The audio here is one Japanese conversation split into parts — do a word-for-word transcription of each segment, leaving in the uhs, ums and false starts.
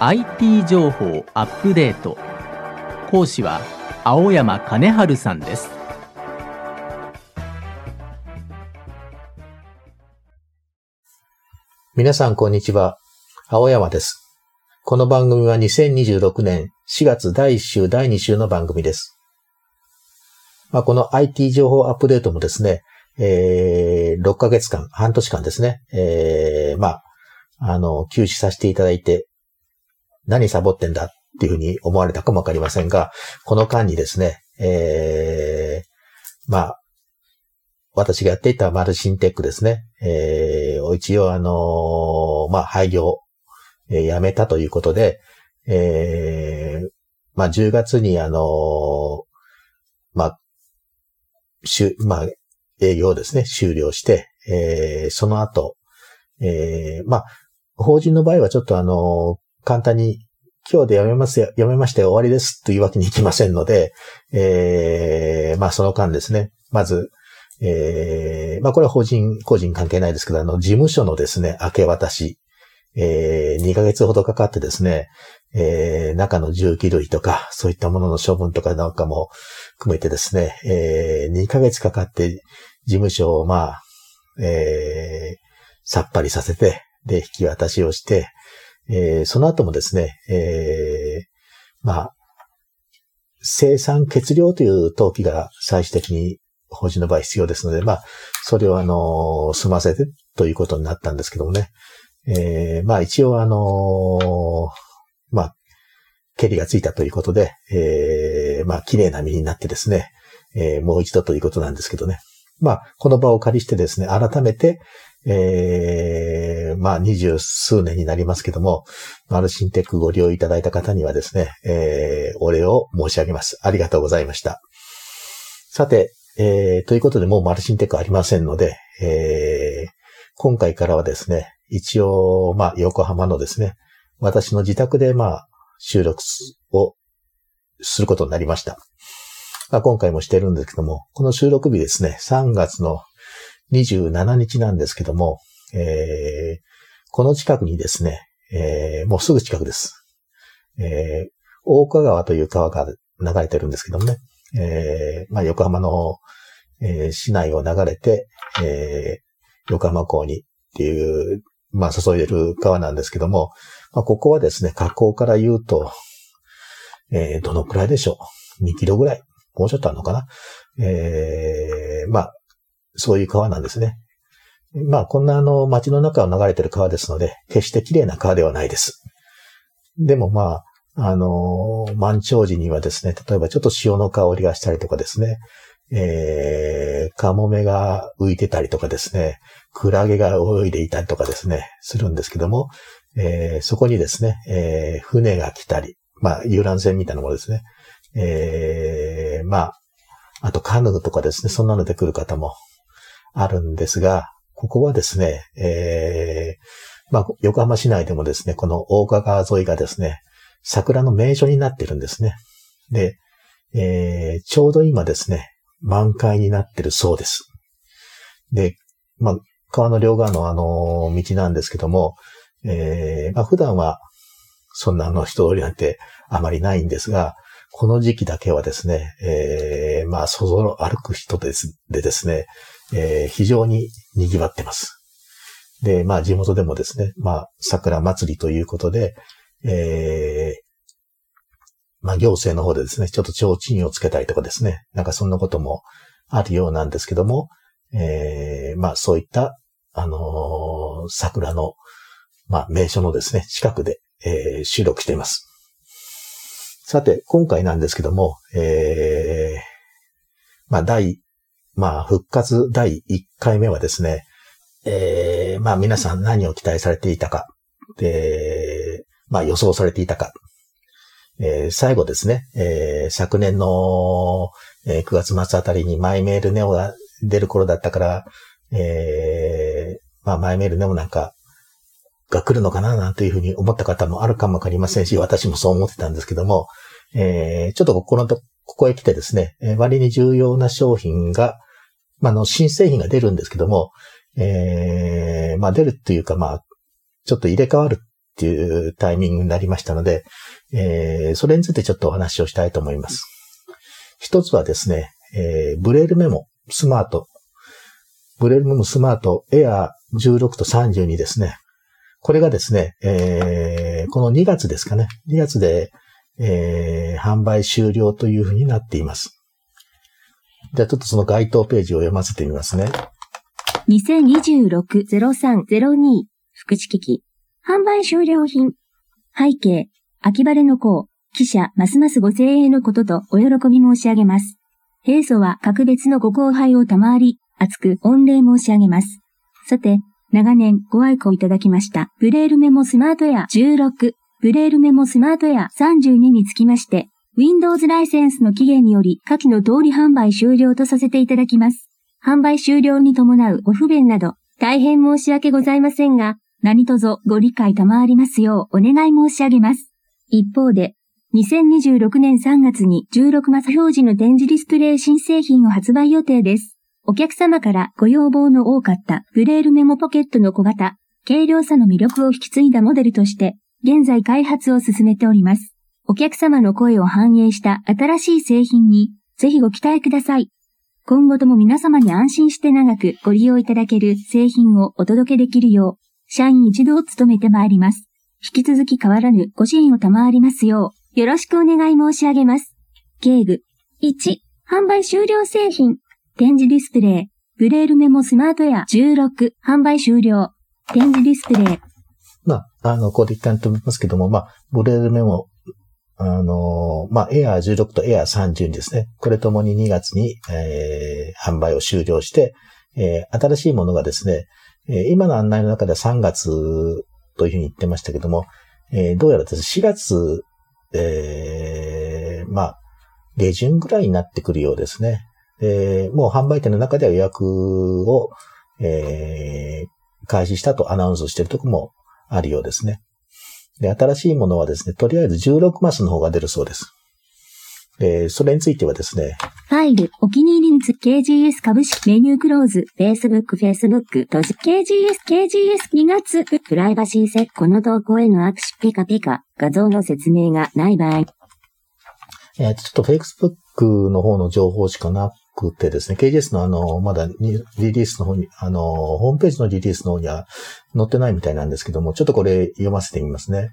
アイティー 情報アップデート。講師は青山兼治さんです。 皆さんこんにちは。青山です。この番組はにせんにじゅうろくねんしがつだいいっ週だいに週の番組です。まあ、この アイティー 情報アップデートもですね、えー、ろっかげつかん、半年間ですね、えー、まあ、あの、休止させていただいて、何サボってんだっていうふうに思われたかもわかりませんが、この間にですね、えー、まあ、私がやっていたマルシンテックですね、えー、一応あのー、まあ、廃業、えー、やめたということで、えー、まあ、じゅうがつにあのー、まあ、しゅ、まあ、営業をですね、終了して、えー、その後、えー、まあ、法人の場合はちょっとあのー、簡単に今日でやめますよ、やめまして終わりですというわけにいきませんので、えー、まあ、その間ですね、まず、えー、まあ、これは法人、個人関係ないですけど、あの、事務所のですね、明け渡し、えー、にかげつほどかかってですね、えー、中の重機類とか、そういったものの処分とかなんかも含めてですね、えー、にかげつかかって事務所をまあ、えー、さっぱりさせて、で、引き渡しをして、えー、その後もですね、えー、まあ、生産欠量という登記が最終的に法人の場合必要ですので、まあ、それをあの、済ませてということになったんですけどもね。えー、まあ一応あの、まあ、蹴りがついたということで、えー、まあ綺麗な身になってですね、えー、もう一度ということなんですけどね。まあ、この場をお借りしてですね、改めて、えー、まあ二十数年になりますけども、マルシンテックご利用いただいた方にはですね、えー、お礼を申し上げます。ありがとうございました。さて、えー、ということでもうマルシンテックありませんので、えー、今回からはですね、一応、まあ、横浜のですね、私の自宅で、まあ、収録をすることになりました。まあ、今回もしてるんですけども、この収録日ですね、さんがつのにじゅうしちにちなんですけども、えー、この近くにですね、えー、もうすぐ近くです。えー、大岡川という川が流れてるんですけどもね、えー、まあ、横浜の、えー、市内を流れて、えー、横浜港にっていう、まあ、注いでる川なんですけども、まあ、ここはですね、河口から言うと、えー、どのくらいでしょう。にキロぐらい。もうちょっとあるのかな。えー、まあ、そういう川なんですね。まあ、こんなあの、街の中を流れてる川ですので、決して綺麗な川ではないです。でもまあ、あのー、満潮時にはですね、例えばちょっと潮の香りがしたりとかですね、えー、カモメが浮いてたりとかですね、クラゲが泳いでいたりとかですね、するんですけども、えー、そこにですね、えー、船が来たり、まあ、遊覧船みたいなものですね。えー、まあ、あとカヌーとかですね、そんなので来る方もあるんですが、ここはですね、えー、まあ、横浜市内でもですね、この大岡川沿いがですね、桜の名所になってるんですね。で、えー、ちょうど今ですね、満開になってるそうです。で、まあ、川の両側のあの、道なんですけども、えー、まあ、普段は、そんなあの、人通りなんてあまりないんですが、この時期だけはですね、えー、まあ、そぞろ歩く人です、でですね、えー、非常に賑わってます。で、まあ、地元でもですね、まあ、桜祭りということで、えー、まあ、行政の方でですね、ちょっと提灯をつけたりとかですね、なんかそんなこともあるようなんですけども、えー、まあ、そういった、あのー、桜の、まあ、名所のですね、近くで、えー、収録しています。さて、今回なんですけども、えー、まあ、第、まあ、復活だいいっかいめはですね、えー、まあ、皆さん何を期待されていたか、で、まあ、予想されていたか、えー、最後ですね、えー、昨年の、えー、くがつ末あたりにマイメールネオが出る頃だったから、えー、まあ、マイメールネオなんかが来るのかななんていうふうに思った方もあるかもわかりませんし、私もそう思ってたんですけども、えー、ちょっとここのと、ここへ来てですね、割に重要な商品が、まあ、あの、新製品が出るんですけども、えー、まあ、出るっていうか、まあ、ちょっと入れ替わるっていうタイミングになりましたので、えー、それについてちょっとお話をしたいと思います。一つはですね、えー、ブレールメモスマート、ブレールメモスマートエアーじゅうろくとさんじゅうにですね。これがですね、えー、このにがつですかね。にがつで、えー、販売終了というふうになっています。じゃあちょっとその該当ページを読ませてみますね。 にせんにじゅうろくネロさんゼロに福祉機器。販売終了品。背景。秋晴れの功。記者、ますますご声援のこととお喜び申し上げます。平素は格別のご後輩を賜り、厚く御礼申し上げます。さて、長年ご愛顧いただきました。ブレールメモスマートエアじゅうろく、ブレールメモスマートエアさんじゅうににつきまして、Windows ライセンスの期限により下記の通り販売終了とさせていただきます。販売終了に伴うご不便など、大変申し訳ございませんが、何卒ご理解賜りますようお願い申し上げます。一方で、にせんにじゅうろくねんさんがつにじゅうろくマス表示の展示ディスプレイ新製品を発売予定です。お客様からご要望の多かったブレールメモポケットの小型、軽量さの魅力を引き継いだモデルとして、現在開発を進めております。お客様の声を反映した新しい製品に、ぜひご期待ください。今後とも皆様に安心して長くご利用いただける製品をお届けできるよう、社員一同努めてまいります。引き続き変わらぬご支援を賜りますよう、よろしくお願い申し上げます。警具。いち、販売終了製品。展示ディスプレイ。ブレールメモスマートエアじゅうろく。販売終了。展示ディスプレイ。 まあ、あの、ここで一旦止めますけども、まあ、ブレールメモ、あの、まあ、エアーじゅうろくとエアーさんじゅうにですね。これともににがつに、えー、販売を終了して、えー、新しいものがですね、えー、今の案内の中ではさんがつというふうに言ってましたけども、えー、どうやらですね、しがつ、えー、まあ、下旬ぐらいになってくるようですね。えー、もう販売店の中では予約を、えー、開始したとアナウンスしているところもあるようですね。で、新しいものはですね、とりあえずじゅうろくマスの方が出るそうです。えー、それについてはですね、 ファイル、お気に入りにつ ケージーエス 株式メニュークローズ、Facebook、Facebook、閉じ、ケージーエス、ケージーエスにがつ、プライバシーセット、この投稿への握手、ピカピカ、画像の説明がない場合。 えー、ちょっと Facebook の方の情報しかなくてですね、ケージーエス のあの、まだリリースの方に、あの、ホームページのリリースの方には載ってないみたいなんですけども、ちょっとこれ読ませてみますね。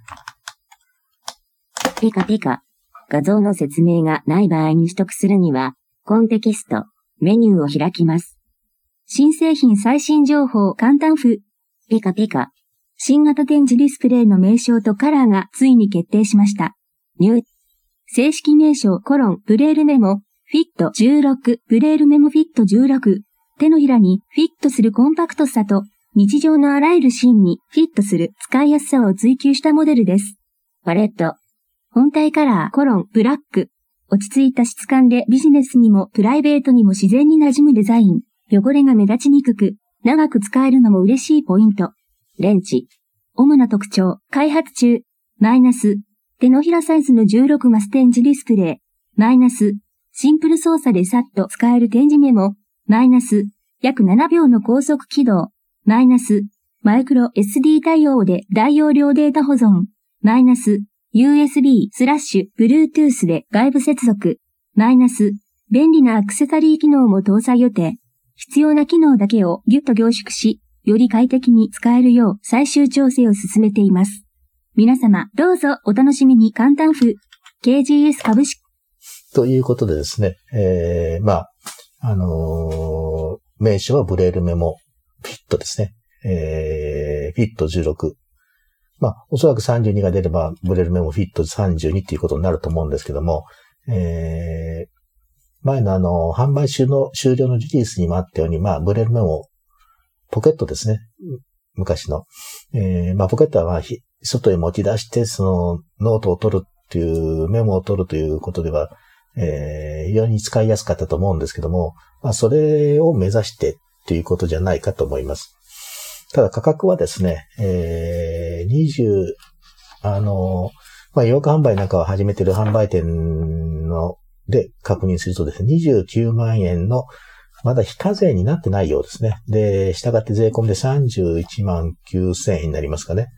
ピカピカ。画像の説明がない場合に取得するには、コンテキスト、メニューを開きます。新製品最新情報簡単譜。ピカピカ。新型展示ディスプレイの名称とカラーがついに決定しました。ニュー。正式名称コロン、ブレールメモ、フィットじゅうろく、ブレールメモフィットじゅうろく。手のひらにフィットするコンパクトさと、日常のあらゆるシーンにフィットする使いやすさを追求したモデルです。パレット。本体カラー、コロン、ブラック。落ち着いた質感でビジネスにもプライベートにも自然に馴染むデザイン。汚れが目立ちにくく、長く使えるのも嬉しいポイント。レンチ。主な特徴、開発中。マイナス。手のひらサイズのじゅうろくマス展示ディスプレイ。マイナス。シンプル操作でさっと使える展示メモ。マイナス。約ななびょうの高速起動。マイナス。マイクロ エスディー 対応で大容量データ保存。マイナス。ユーエスビー スラッシュ、Bluetooth で外部接続。マイナス。便利なアクセサリー機能も搭載予定。必要な機能だけをギュッと凝縮し、より快適に使えるよう最終調整を進めています。皆様、どうぞお楽しみに簡単譜。ケージーエス 株式。 ということでですね、えー、まあ、あのー、名称はブレールメモフィットですね。えー、フィットじゅうろく。まあ、おそらくさんじゅうにが出れば、ブレールメモフィットさんじゅうにっていうことになると思うんですけども、えー、前のあの、販売終了の、終了のリリースにもあったように、まあ、ブレールメモ、ポケットですね。昔の。えー、まあ、ポケットはまあ、外へ持ち出して、その、ノートを取るっていう、メモを取るということでは、えー、非常に使いやすかったと思うんですけども、まあ、それを目指してっていうことじゃないかと思います。ただ価格はですね、えー、にじゅう、あの、まあ、予約販売なんかを始めている販売店の、で確認するとですね、にじゅうきゅうまんえんの、まだ非課税になってないようですね。で、したがって税込みでさんじゅういちまんきゅうせんえんになりますかね。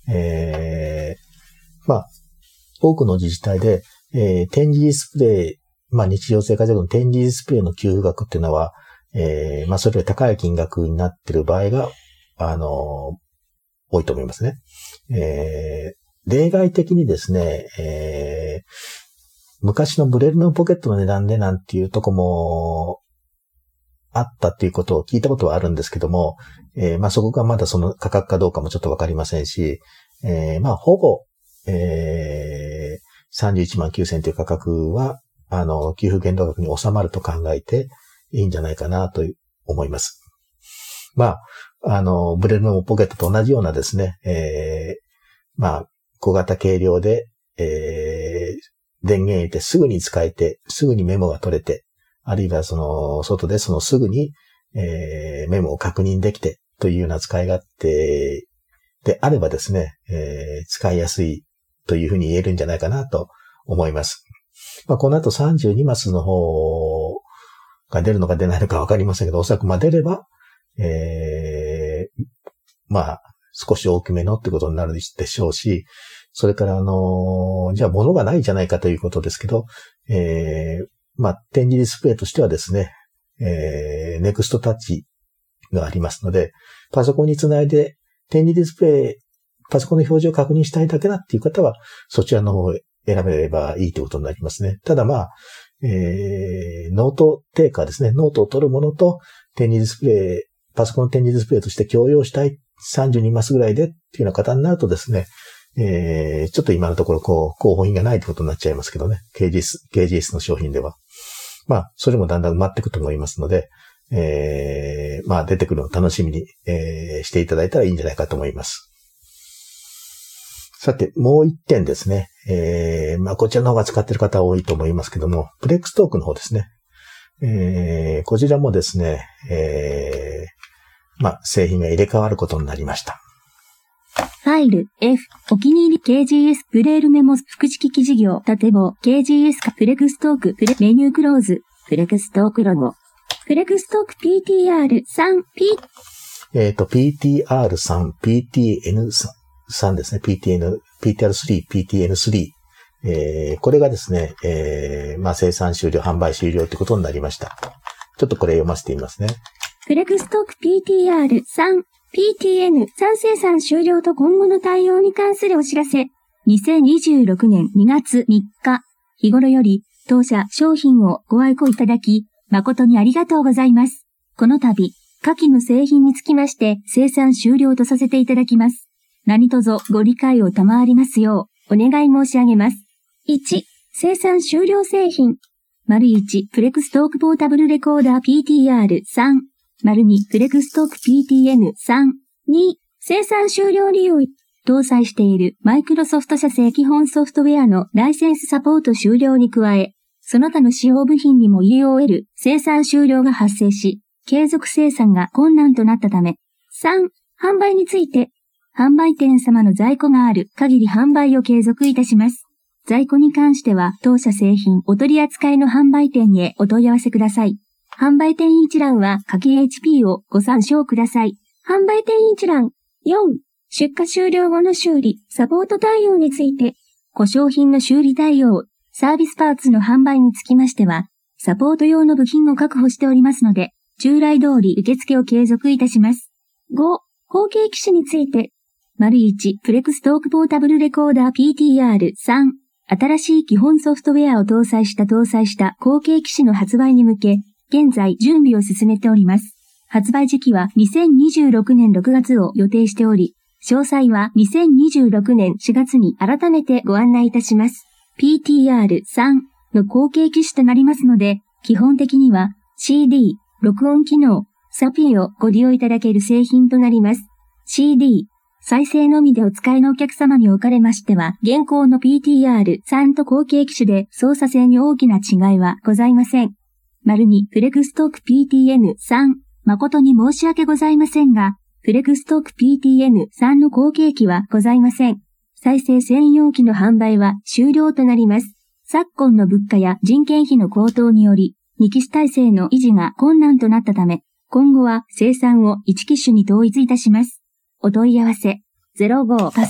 えー、まあ、多くの自治体で、えー、展示ディスプレイ、まあ日常生活用の展示ディスプレイの給付額っていうのは、えー、まあそれより高い金額になっている場合が、あのー、多いと思いますね。えー、例外的にですね、えー、昔のブレルのポケットの値段でなんていうとこもあったっていうことを聞いたことはあるんですけども、えー、まあそこがまだその価格かどうかもちょっとわかりませんし、えー、まあほぼ、えー、さんじゅういちまんきゅうせんという価格は、あの、給付限度額に収まると考えていいんじゃないかなと思います。まあ、あの、ブレルのポケットと同じようなですね、えー、まあ、小型軽量で、えー、電源入れてすぐに使えて、すぐにメモが取れて、あるいはその、外でそのすぐに、えー、メモを確認できてというような使い勝手であればですね、えー、使いやすいというふうに言えるんじゃないかなと思います。まあ、この後さんじゅうにマスの方が出るのか出ないのかわかりませんけど、おそらくまあ出れば、えー、まあ、少し大きめのってことになるでしょうし、それからあの、じゃあ物がないじゃないかということですけど、えー、まあ、展示ディスプレイとしてはですね、えー、ネクストタッチがありますので、パソコンにつないで展示ディスプレイ、パソコンの表示を確認したいだけだっていう方は、そちらの方を選べればいいということになりますね。ただまあ、えー、ノートテイカーですね。ノートを取るものと展示ディスプレイ、パソコンの展示ディスプレイとして共用したいさんじゅうにマスぐらいでっていうような方になるとですね、えー、ちょっと今のところこう、候補品がないということになっちゃいますけどね。ケージーエス、ケージーエス の商品では。まあ、それもだんだん埋まっていくと思いますので、えー、まあ出てくるのを楽しみに、えー、していただいたらいいんじゃないかと思います。さて、もう一点ですね。えー、まあこちらの方が使っている方多いと思いますけども、プレックストークの方ですね。えー、こちらもですね、えー、まあ製品が入れ替わることになりました。 ファイル F お気に入り ケージーエス ブレールメモ副次機器事業縦棒 ケージーエス かプレクストークプレメニュークローズプレクストークロゴプレクストーク ピーティーアールスリーピーえっと ピーティーアールスリー、ピーティーエヌスリー ですね。ピーティーエヌ、ピーティーアールスリー、ピーティーエヌスリー。えー、これがですね、えー、まあ生産終了、販売終了ということになりました。ちょっとこれ読ませてみますね。 プレクストーク ピーティーアールスリーピーティーエヌ さん生産終了と今後の対応に関するお知らせ。にせんにじゅうろくねんにがつみっか、日頃より当社商品をご愛顧いただき、誠にありがとうございます。この度、下記の製品につきまして生産終了とさせていただきます。何卒ご理解を賜りますようお願い申し上げます。いち、生産終了製品。丸いち、プレクストークポータブルレコーダー ピーティーアールスリー。丸に、プレクストーク ピーティーエヌスリー。に、生産終了理由。搭載しているマイクロソフト社製基本ソフトウェアのライセンスサポート終了に加え、その他の使用部品にも イーオーエル 生産終了が発生し、継続生産が困難となったため。さん、販売について、販売店様の在庫がある限り販売を継続いたします。在庫に関しては当社製品お取り扱いの販売店へお問い合わせください。販売店一覧は下記 エイチピー をご参照ください。販売店一覧。よん、出荷終了後の修理、サポート対応について、故障品の修理対応、サービスパーツの販売につきましては、サポート用の部品を確保しておりますので、従来通り受付を継続いたします。ご、後継機種について、丸いち、プレクストークポータブルレコーダー ピーティーアールスリー。新しい基本ソフトウェアを搭載した搭載した後継機種の発売に向け、現在準備を進めております。発売時期はにせんにじゅうろくねんろくがつを予定しており、詳細はにせんにじゅうろくねんしがつに改めてご案内いたします。ピーティーアールスリー の後継機種となりますので、基本的には シーディー、録音機能、サピーをご利用いただける製品となります。シーディー、再生のみでお使いのお客様におかれましては、現行の ピーティーアールスリー と後継機種で操作性に大きな違いはございません。丸にプレクストーク ピーティーエヌスリー、誠に申し訳ございませんが、プレクストーク ピーティーエヌスリー の後継機はございません。再生専用機の販売は終了となります。昨今の物価や人件費の高騰により、に機種体制の維持が困難となったため、今後は生産をいち機種に統一いたします。お問い合わせゼロごパス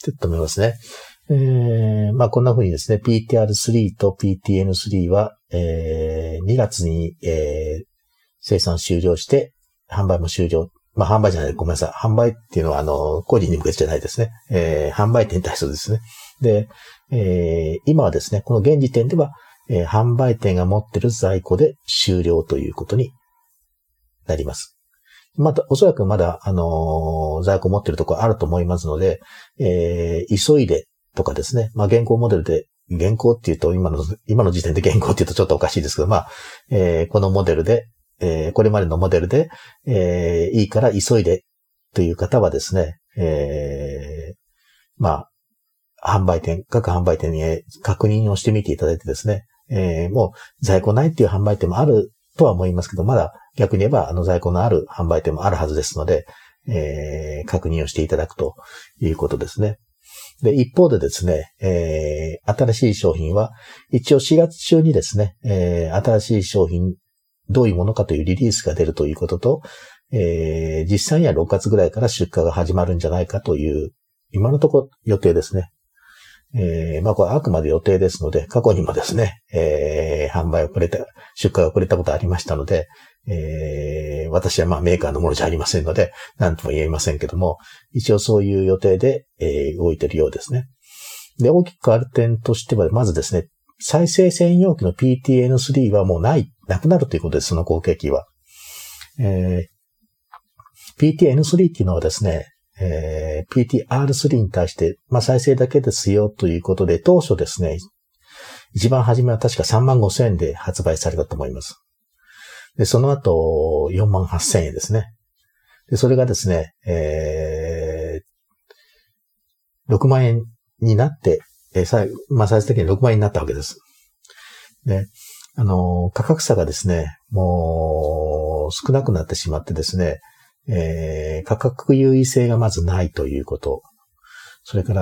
ちょっと見ますね。えー、まあこんな風にですね、ピーティーアールスリー と ピーティーエヌスリー は、えー、にがつに、えー、生産終了して、販売も終了。まあ販売じゃない、ごめんなさい。販売っていうのは、あの、個人に向けてじゃないですね。えー、販売店に対するですね。で、えー、今はですね、この現時点では、えー、販売店が持っている在庫で終了ということになります。また、おそらくまだ、あのー、在庫持っているところあると思いますので、えー、急いでとかですね、まあ現行モデルで、現行っていうと、今の、今の時点で現行っていうとちょっとおかしいですけど、まあ、えー、このモデルで、えー、これまでのモデルで、えー、いいから急いでという方はですね、えー、まあ、販売店、各販売店に確認をしてみていただいてですね、えー、もう在庫ないっていう販売店もあるとは思いますけど、まだ逆に言えばあの在庫のある販売店もあるはずですので、えー、確認をしていただくということですね。で、一方でですね、えー、新しい商品は、一応しがつ中にですね、えー、新しい商品、どういうものかというリリースが出るということと、えー、実際にはろくがつぐらいから出荷が始まるんじゃないかという、今のところ予定ですね。えー、まあこれはあくまで予定ですので、過去にもですね、えー、販売をくれた、出荷がくれたことありましたので、えー、私はまあメーカーのものじゃありませんので、何とも言えませんけども、一応そういう予定で、えー、動いているようですね。で、大きく変わる点としては、まずですね、再生専用機の ピーティーエヌスリー はもうない、なくなるということです、その後継機は。えー、ピーティーエヌスリー っていうのはですね、えー、ピーティーアールスリー に対して、まあ再生だけですよということで、当初ですね、一番初めは確かさんまんごせんえんで発売されたと思います。で、その後、よんまんはっせんえんですね。で、それがですね、えー、ろくまんえんになって、えー、さまあ最終的にろくまんえんになったわけです。で、あのー、価格差がですね、もう少なくなってしまってですね、えー、価格優位性がまずないということ。それから、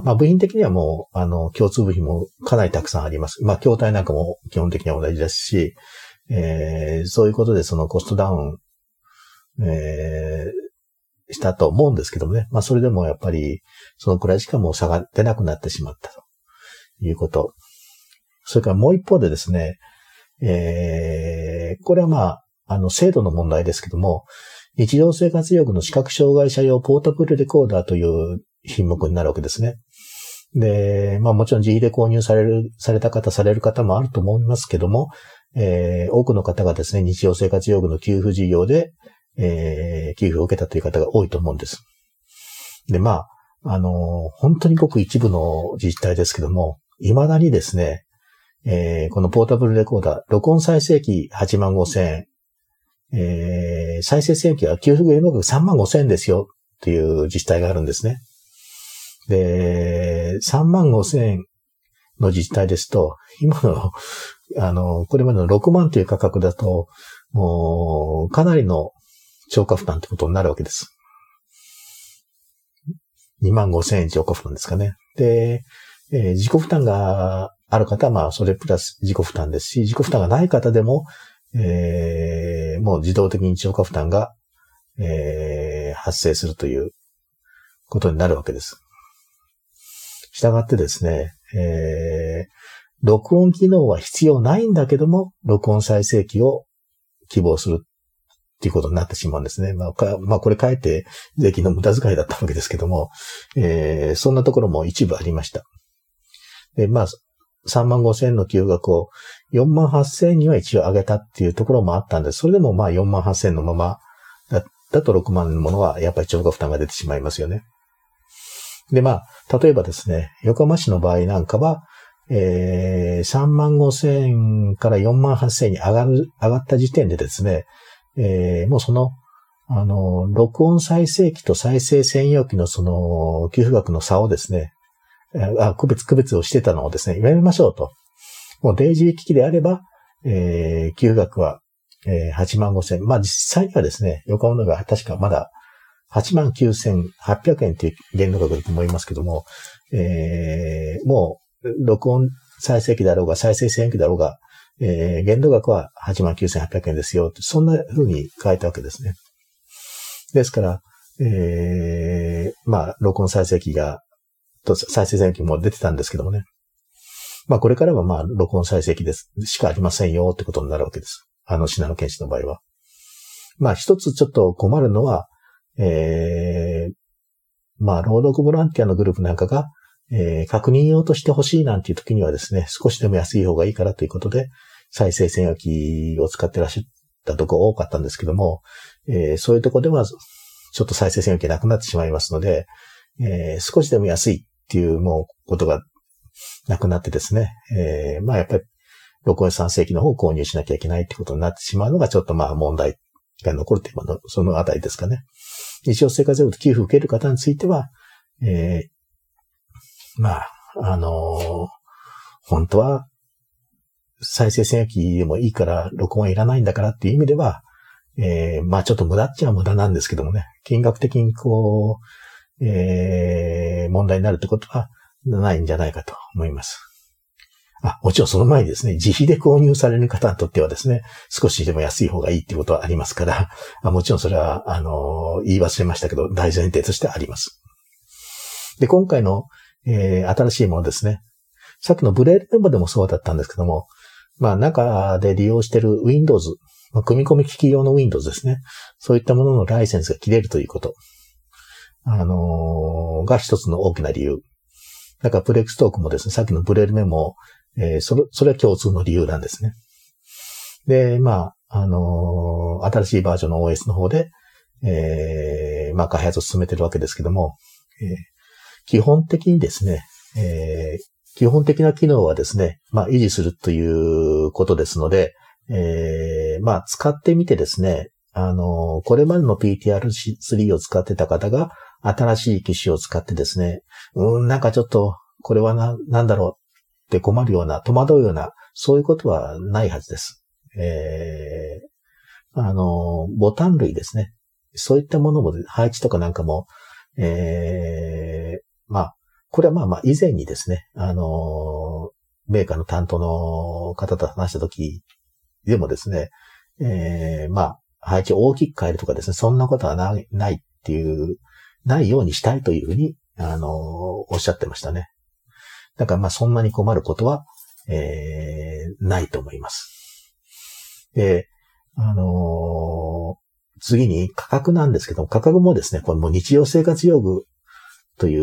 まあ部品的にはもう、あの、共通部品もかなりたくさんあります。まあ筐体なんかも基本的には同じですし、えー、そういうことでそのコストダウン、えー、したと思うんですけどもね。まあそれでもやっぱり、そのくらいしかもう差が出なくなってしまったということ。それからもう一方でですね、えー、これはまあ、あの、精度の問題ですけども、日常生活用具の視覚障害者用ポータブルレコーダーという品目になるわけですね。で、まあもちろん自費で購入される、された方、される方もあると思いますけども、えー、多くの方がですね、日常生活用具の給付事業で、えー、給付を受けたという方が多いと思うんです。で、まあ、あのー、本当にごく一部の自治体ですけども、未だにですね、えー、このポータブルレコーダー、録音再生機はちまんごせんえん、えー、再生専用機は給付原額さんまんごせんえんですよっていう自治体があるんですね。で、さんまんごせんえんの自治体ですと、今の、あの、これまでのろくまんという価格だと、もう、かなりの超過負担ってことになるわけです。にまんごせんえん超過負担ですかね。で、えー、自己負担がある方は、まあ、それプラス自己負担ですし、自己負担がない方でも、えー、もう自動的に超過負担が、えー、発生するということになるわけです。したがってですね、えー、録音機能は必要ないんだけども、録音再生機を希望するっていうことになってしまうんですね。まあ、かまあ、これかえって税金の無駄遣いだったわけですけども、えー、そんなところも一部ありました。で、まあ、さんまんごせんえんの給付額をよんまんはっせんえんには一応上げたっていうところもあったんです。それでもまあよんまんはっせんえんのままだ、だとろくまんのものはやっぱり超過負担が出てしまいますよね。で、まあ、例えばですね、横浜市の場合なんかは、えー、さんまんごせんえんからよんまんはっせんえんに上がる、上がった時点でですね、えー、もうその、あの、録音再生機と再生専用機のその、給付額の差をですね、あ、区別、区別をしてたのをですね、やめましょうと。もうデイジー機器であれば、えー、給付額は、えー、はちまんごせんえん。まあ実際にはですね、横浜のが確かまだはちまんきゅうせんはっぴゃくえんという限度額だと思いますけども、えー、もう、録音再生機だろうが、再生専用機だろうが、えー、限度額ははちまんきゅうせんはっぴゃくえんですよ。そんな風に変えたわけですね。ですから、えー、まあ、録音再生機がと再生線機も出てたんですけどもね。まあこれからはまあ録音再生機ですしかありませんよってことになるわけです。あの信濃検視の場合は。まあ一つちょっと困るのは、えー、まあ朗読ボランティアのグループなんかが、えー、確認用として欲しいなんていう時にはですね、少しでも安い方がいいからということで、再生線機を使ってらっしゃったとこ多かったんですけども、えー、そういうとこではちょっと再生線機なくなってしまいますので、えー、少しでも安いっていうもうことがなくなってですね、えー、まあやっぱり録音再生機の方を購入しなきゃいけないってことになってしまうのがちょっとまあ問題が残るというのそのあたりですかね。日常生活用具給付を受ける方については、えー、まあ、あのー、本当は再生線機でもいいから録音はいらないんだからっていう意味では、えー、まあちょっと無駄っちゃ無駄なんですけどもね、金額的にこう、えー、問題になるってことはないんじゃないかと思います。あ、もちろんその前にですね、自費で購入される方にとってはですね、少しでも安い方がいいっていうことはありますから、あもちろんそれは、あのー、言い忘れましたけど、大前提としてあります。で、今回の、えー、新しいものですね。さっきのブレールメモでもそうだったんですけども、まあ中で利用している Windows、まあ、組み込み機器用の Windows ですね。そういったもののライセンスが切れるということ。あのー、が一つの大きな理由。だからプレックストークもですね、さっきのブレールメモ、えー、それ、それは共通の理由なんですね。で、まあ、あのー、新しいバージョンの オーエス の方で、えー、まあ開発を進めているわけですけども、えー、基本的にですね、えー基本的な機能はですね、まあ維持するということですので、えー、まあ使ってみてですね、あの、これまでの ピーティーアールスリー を使ってた方が新しい機種を使ってですね、うーん、なんかちょっとこれはな、なんだろうって困るような、戸惑うような、そういうことはないはずです。えー、あの、ボタン類ですね。そういったものも、配置とかなんかも、えー、まあ、これはまあまあ以前にですね、あのー、メーカーの担当の方と話したときでもですね、えー、まあ配置を大きく変えるとかですね、そんなことはない、ないっていう、ないようにしたいというふうに、あのー、おっしゃってましたね。だからまあそんなに困ることは、えー、ないと思います。で、あのー、次に価格なんですけども、価格もですね、これもう日常生活用具という、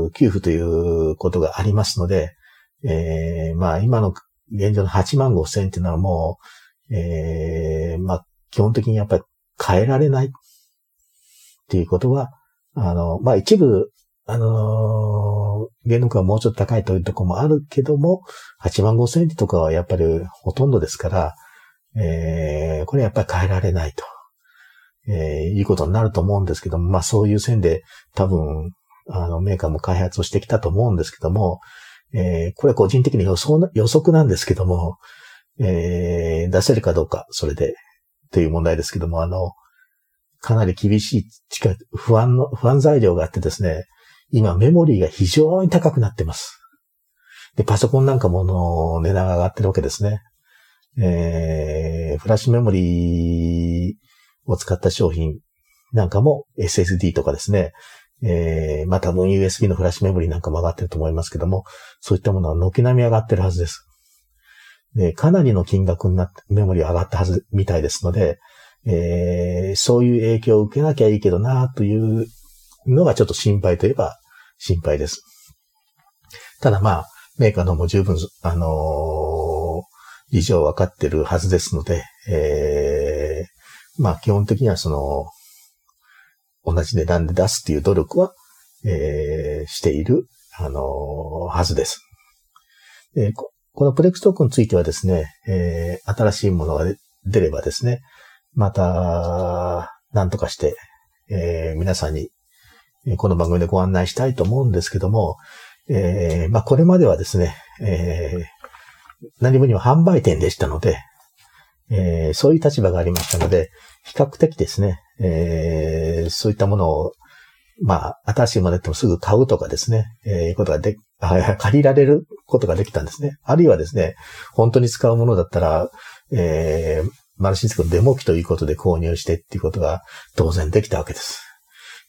給付ということがありますので、えー、まあ今の現状のはちまんごせんっていうのはもう、えー、まあ基本的にやっぱり変えられないっていうことは、あの、まあ一部、あのー、原木はもうちょっと高いというところもあるけども、はちまんごせんとかはやっぱりほとんどですから、えー、これやっぱり変えられないと、えー、いうことになると思うんですけども、まあそういう線で多分、あの、メーカーも開発をしてきたと思うんですけども、えー、これは個人的に予想な、予測なんですけども、えー、出せるかどうか、それで、という問題ですけども、あの、かなり厳しい、不安の、不安材料があってですね、今メモリーが非常に高くなってます。で、パソコンなんかもの値段が上がってるわけですね。えー、フラッシュメモリーを使った商品なんかも エスエスディー とかですね、えー、まあ多分 ユーエスビー のフラッシュメモリーなんかも上がってると思いますけども、そういったものは軒並み上がってるはずです。で、かなりの金額になって、メモリー上がったはずみたいですので、えー、そういう影響を受けなきゃいいけどなというのがちょっと心配といえば心配です。ただまあ、メーカーの方も十分、あのー、事情わかってるはずですので、えー、まあ基本的にはその、同じ値段で出すっていう努力は、えー、している、あのー、はずです。で、このプレックストークについてはですね、えー、新しいものが出ればですね、また、何とかして、えー、皆さんに、この番組でご案内したいと思うんですけども、えー、まあ、これまではですね、えー、何分にも販売店でしたので、えー、そういう立場がありましたので、比較的ですね、えー、そういったものを、まあ、新しいものでもすぐ買うとかですね、えー、いうことがで、借りられることができたんですね。あるいはですね、本当に使うものだったら、えー、マルシンスクのデモ機ということで購入してっていうことが当然できたわけです。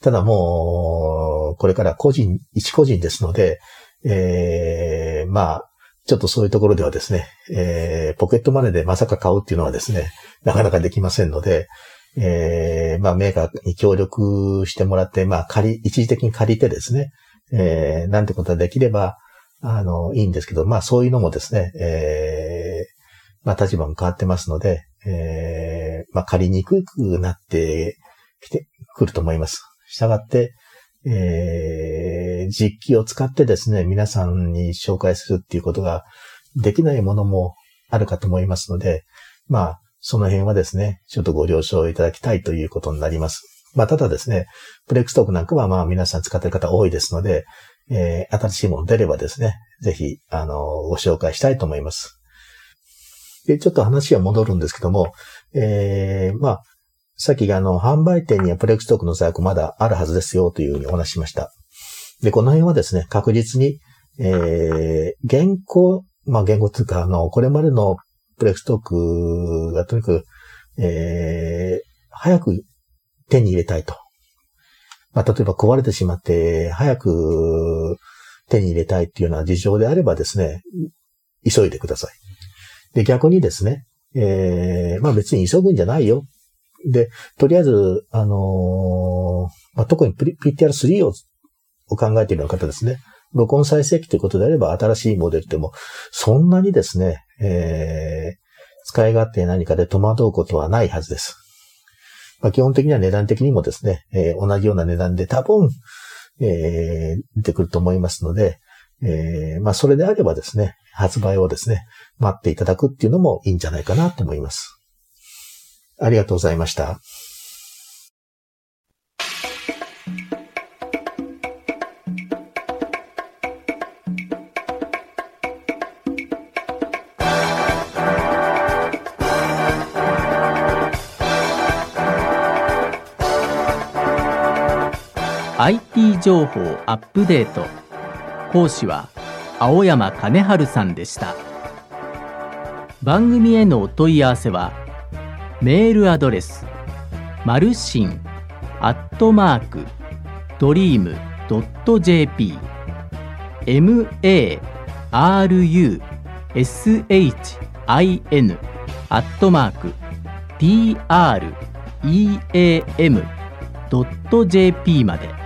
ただもう、これから個人、一個人ですので、えー、まあ、ちょっとそういうところではですね、えー、ポケットマネーでまさか買うっていうのはですね、なかなかできませんので、えー、まあメーカーに協力してもらって、まあ借り、一時的に借りてですね、えー、なんてことができれば、あの、いいんですけど、まあそういうのもですね、えー、まあ立場も変わってますので、えー、まあ借りにくくなってきてくると思います。したがって、えー、実機を使ってですね、皆さんに紹介するっていうことができないものもあるかと思いますので、まあ、その辺はですね、ちょっとご了承いただきたいということになります。まあ、ただですね、プレックストークなんかはまあ皆さん使っている方多いですので、えー、新しいもの出ればですね、ぜひ、あの、ご紹介したいと思います。で、ちょっと話は戻るんですけども、えー、まあ、さっきあの、販売店にはプレックストークの在庫まだあるはずですよというふうにお話ししました。で、この辺はですね、確実に、えー、現行、まあ、現行というか、あの、これまでのプレックストークがとにかく、えー、早く手に入れたいと。まあ、例えば壊れてしまって、早く手に入れたいっていうような事情であればですね、急いでください。で、逆にですね、えー、まあ別に急ぐんじゃないよ。で、とりあえず、あのーまあ、特に ピーティーアールスリー をを考えているような方ですね。録音再生機ということであれば、新しいモデルでも、そんなにですね、えー、使い勝手何かで戸惑うことはないはずです。まあ、基本的には値段的にもですね、えー、同じような値段で多分、えー、出てくると思いますので、えー、まあ、それであればですね、発売をですね、待っていただくっていうのもいいんじゃないかなと思います。ありがとうございました。 アイティー 情報アップデート。講師は青山金春さんでした。番組へのお問い合わせはメールアドレスマルシンアットマークドリームドットジェーピー エムエーアールユーエスエイチアイエヌ アットマーク ディーアールイーエーエム ドットジェーピー まで。